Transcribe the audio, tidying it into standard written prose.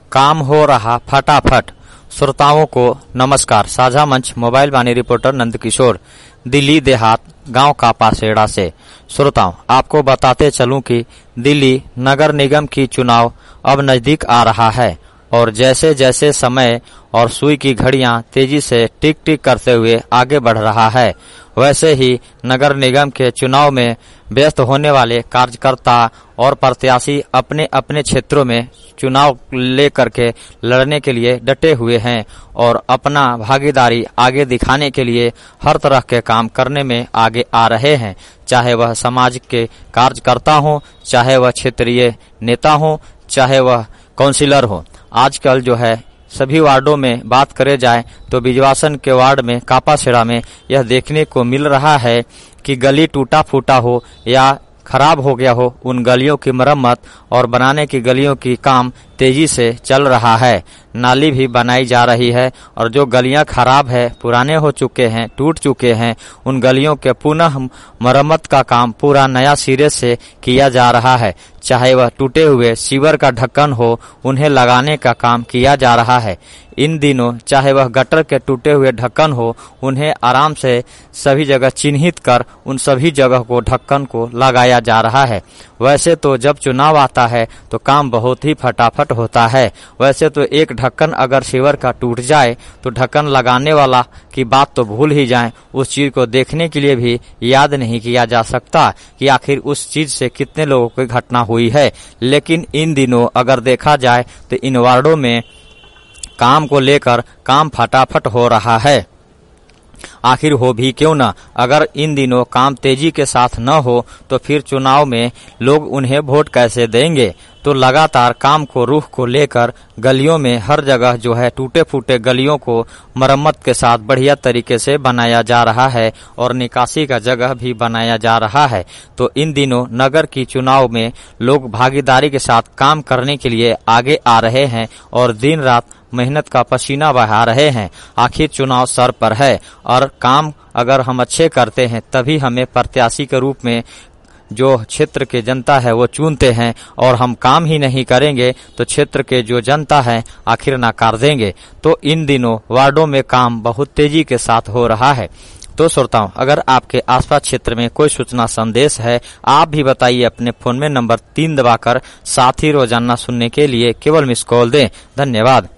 काम हो रहा फटाफट। श्रोताओं को नमस्कार। साझा मंच मोबाइल वाणी रिपोर्टर नंदकिशोर, दिल्ली देहात, गांव कापासेड़ा से। श्रोताओं, आपको बताते चलूं कि दिल्ली नगर निगम की चुनाव अब नजदीक आ रहा है और जैसे जैसे समय और सुई की घड़ियां तेजी से टिक टिक करते हुए आगे बढ़ रहा है, वैसे ही नगर निगम के चुनाव में व्यस्त होने वाले कार्यकर्ता और प्रत्याशी अपने अपने क्षेत्रों में चुनाव लेकर के लड़ने के लिए डटे हुए हैं और अपना भागीदारी आगे दिखाने के लिए हर तरह के काम करने में आगे आ रहे हैं, चाहे वह समाज के कार्यकर्ता हो, चाहे वह क्षेत्रीय नेता हो, चाहे वह काउंसिलर हो। आजकल जो है सभी वार्डों में बात करे जाए तो बिजवासन के वार्ड में कापासेड़ा में यह देखने को मिल रहा है कि गली टूटा फूटा हो या खराब हो गया हो, उन गलियों की मरम्मत और बनाने की गलियों की काम तेजी से चल रहा है। नाली भी बनाई जा रही है और जो गलियां खराब है, पुराने हो चुके हैं, टूट चुके हैं, उन गलियों के पुनः मरम्मत का काम पूरा नया सिरे से किया जा रहा है। चाहे वह टूटे हुए सीवर का ढक्कन हो, उन्हें लगाने का काम किया जा रहा है। इन दिनों चाहे वह गटर के टूटे हुए ढक्कन हो, उन्हें आराम से सभी जगह चिन्हित कर उन सभी जगह को ढक्कन को लगाया जा रहा है। वैसे तो जब चुनाव आता है तो काम बहुत ही फटाफट होता है। वैसे तो एक ढक्कन अगर सीवर का टूट जाए तो ढक्कन लगाने वाला की बात तो भूल ही जाएं, उस चीज को देखने के लिए भी याद नहीं किया जा सकता कि आखिर उस चीज से कितने लोगों की घटना हुई है। लेकिन इन दिनों अगर देखा जाए तो इन वार्डों में काम को लेकर काम फटाफट हो रहा है। आखिर हो भी क्यों न, अगर इन दिनों काम तेजी के साथ न हो तो फिर चुनाव में लोग उन्हें वोट कैसे देंगे। तो लगातार काम को रुख को लेकर गलियों में हर जगह जो है टूटे फूटे गलियों को मरम्मत के साथ बढ़िया तरीके से बनाया जा रहा है और निकासी का जगह भी बनाया जा रहा है। तो इन दिनों नगर की चुनाव में लोग भागीदारी के साथ काम करने के लिए आगे आ रहे हैं और दिन रात मेहनत का पसीना बहा रहे हैं। आखिर चुनाव सर पर है और काम अगर हम अच्छे करते हैं तभी हमें प्रत्याशी के रूप में जो क्षेत्र के जनता है वो चुनते हैं, और हम काम ही नहीं करेंगे तो क्षेत्र के जो जनता है आखिर नकार देंगे। तो इन दिनों वार्डों में काम बहुत तेजी के साथ हो रहा है। तो श्रोताओं, अगर आपके आसपास क्षेत्र में कोई सूचना संदेश है, आप भी बताइए अपने फोन में नंबर 3 दबाकर। साथ ही रोजाना सुनने के लिए केवल मिस कॉल दें। धन्यवाद।